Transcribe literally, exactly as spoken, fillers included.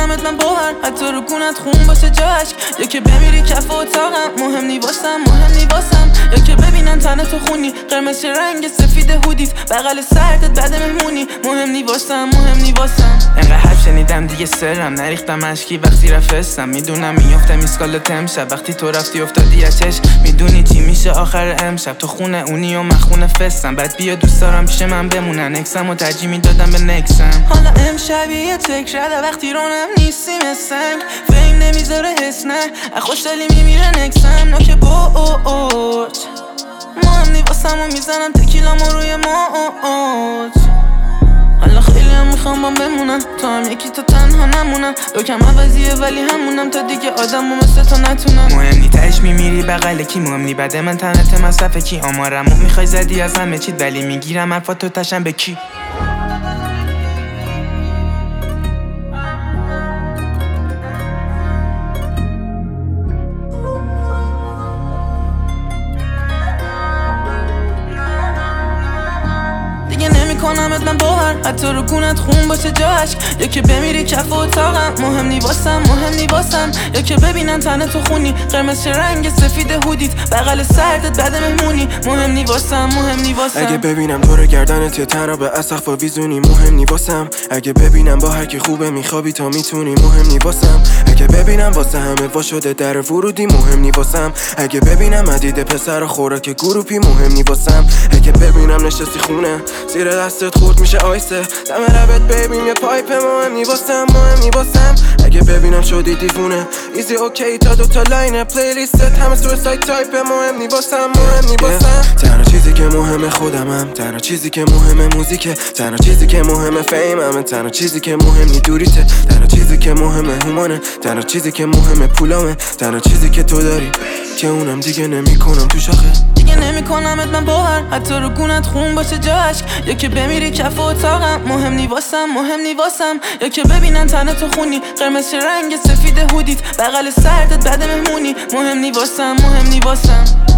میکنمت من باور، حتی رو گونت خون باشه جاش. یا که بمیری کف اتاقم، مهم نی واسم، مهم نی واسم. یا که ببینن تنه تو خونی، قرمز رنگ سفید هودیت، بغل سرتت بعد مهمونی، مهم نی واسم، مهم نی واسم. انقدر حرف شنیدم دیگه سرم نریختم اشکی وقتی رفستم. میدونم میافتم میسکالت امشب، وقتی تو رفتی افتادی از چشم. میدونی چی میشه آخر امشب، تو خونه اونی و من خونه فستم. بعد بیا دوست دارم پیش من بمونن، اکسم و ترجیح میدادم به نکسم. حالا امشب یه تکرده وقتی رونم نیستی مثنگ، فیم نمیذاره حس نه، خوشدلی میمیره نکسم. نوک باوش مهم نی واسم و میزنم تکیلامو روی موج. حالا خیلی هم میخوام با بمونم، تو هم یکی تا تنها نمونم. لوکم عوضیه ولی همونم، تا دیگه آدم و مثل تو نتونم. مهم نی تهش میمیری بغل کی، مهم نی بعد من تنت مصرف کی. آمارمو میخوای زدی از همه چیت، ولی میگیرم حرفاتو تشم به کی. نمیکنمت من باور، حتی رو گونت خون باشه جاش. یا که بمیری کف اتاقم، مهم نی واسم، مهم نی واسم. یا که ببینن تنه تو خونی، قرمز رنگ سفید هودیت، بغل سرتت بعد مهمونی، مهم نی واسم، مهم نی واسم. اگه ببینم تو رو گردنت یا تنها به اسقف و ویزونی، مهم نی واسم. اگه ببینم با هر کی خوبه میخوابی تا میتونی، مهم نی واسم. اگه ببینم واسه همه وا شده در ورودی، مهم نی واسم. اگه ببینم عدید پسر خوراک گروپی، مهم نی واسم. اگه ببینم نشستی خونه زیر دستت خورد میشه آیسه، دم لبت ببین یه پایپ، مهم نی واسم، مهم نی واسم. اگه ببینم شدی دیوونه ایزی اوکی تا دوتا لاین پلیلیستت همه سویساید تایپ، مهم نی واسم، مهم نی واسم. تنها چیزی که مهمه خودمم، تنها چیزی که مهمه موزیکه، تنها چیزی که مهمه فیمم، تنها چیزی که مهم نی دوریته، تنها چیزی که مهمه هومانه، تنها چیزی که مهمه پولامه، تنها چیزی که تو داری که اونم دیگه نمیکنم تو شاخه. دیگه نمیکنمت من باور، حتی رو گونت خون باشه جاش. یا که بمیری کف اتاقم، مهم نی واسم، مهم نی واسم. یا که ببینن تنه تو خونی، قرمز رنگ سفید هودیت، بغل سرتت بعد مهمونی، مهم نی واسم، مهم نی واسم.